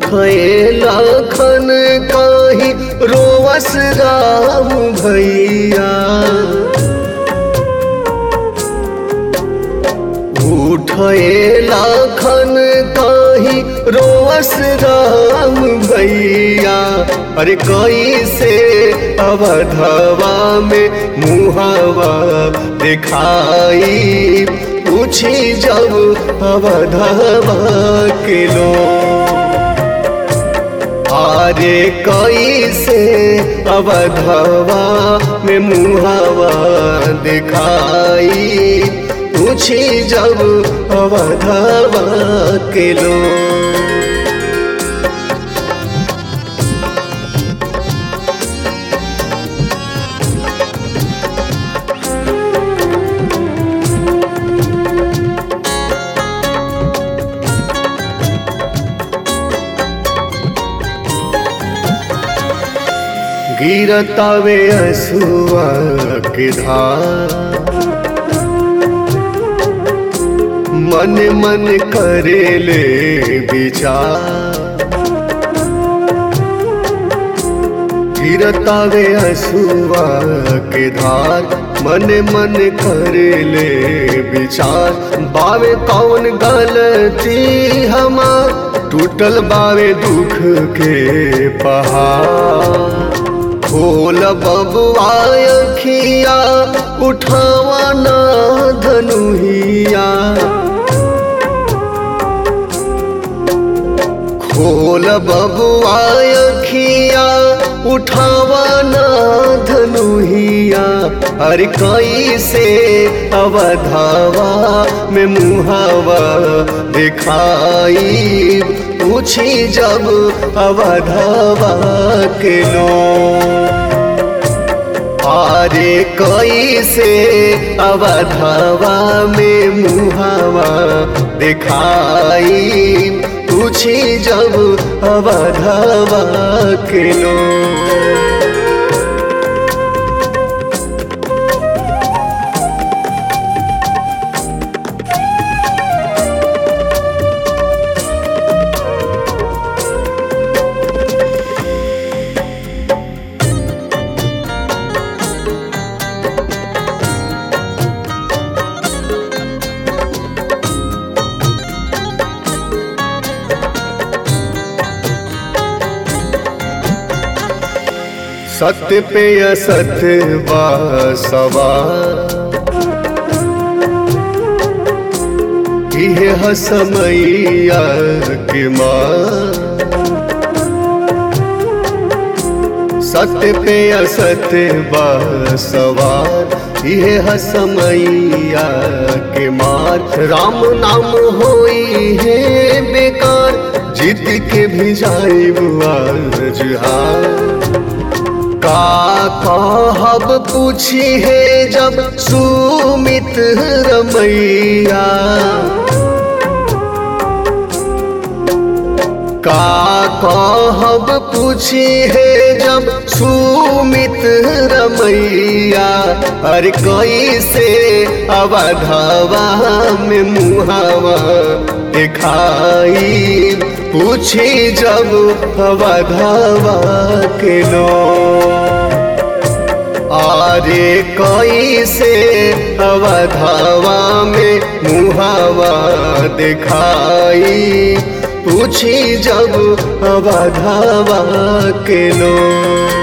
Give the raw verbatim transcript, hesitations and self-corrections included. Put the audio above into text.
उठे लखन काही रोवस राम भैया। उठे लखन काही रोवस राम भैया। अरे कैसे अवधवा में मुहावा दिखाई, पूछी जब अवधवा के लोग। अरे कैसे अवधवा में मुहावा दिखाई, पूछी जब अवधवा के लोग। गिरतावे असुआ के धार, मन मन करेले विचार। गिरतावे असुआ के धार, मन मन करेले विचार। बावे कौन गलती हमार, टूटल बावे दुख के पहाड़। खोल बबुआ अखिया, उठावा ना धनुहिया। खोल बबुआ अखिया, उठावा ना धनुहिया। अरे कैसे अवधवा में मुहावा दिखाई, पूछी जब अवधवा के लोग। अरे कैसे अवधवा में मुहावा दिखाई, पूछी जब अवधवा के लोग। सत्य पे असत्य बा सवार, इहे हसमैया के मार। सत्य पे असत्य बा सवार, इहे हसमैया के मार। राम नाम होई है बेकार, जीत के भी जाई बुआज हार। का कहब पूछी है जब सुमित रमैया। का कहब पूछी है जब सुमित रमैया। अरे कैसे अवधवा में मुहावा दिखाई, पूछी जब अवधवा के लोग। अरे कैसे अवधवा में मुहावा दिखाई, पूछी जब अवधवा के लोग।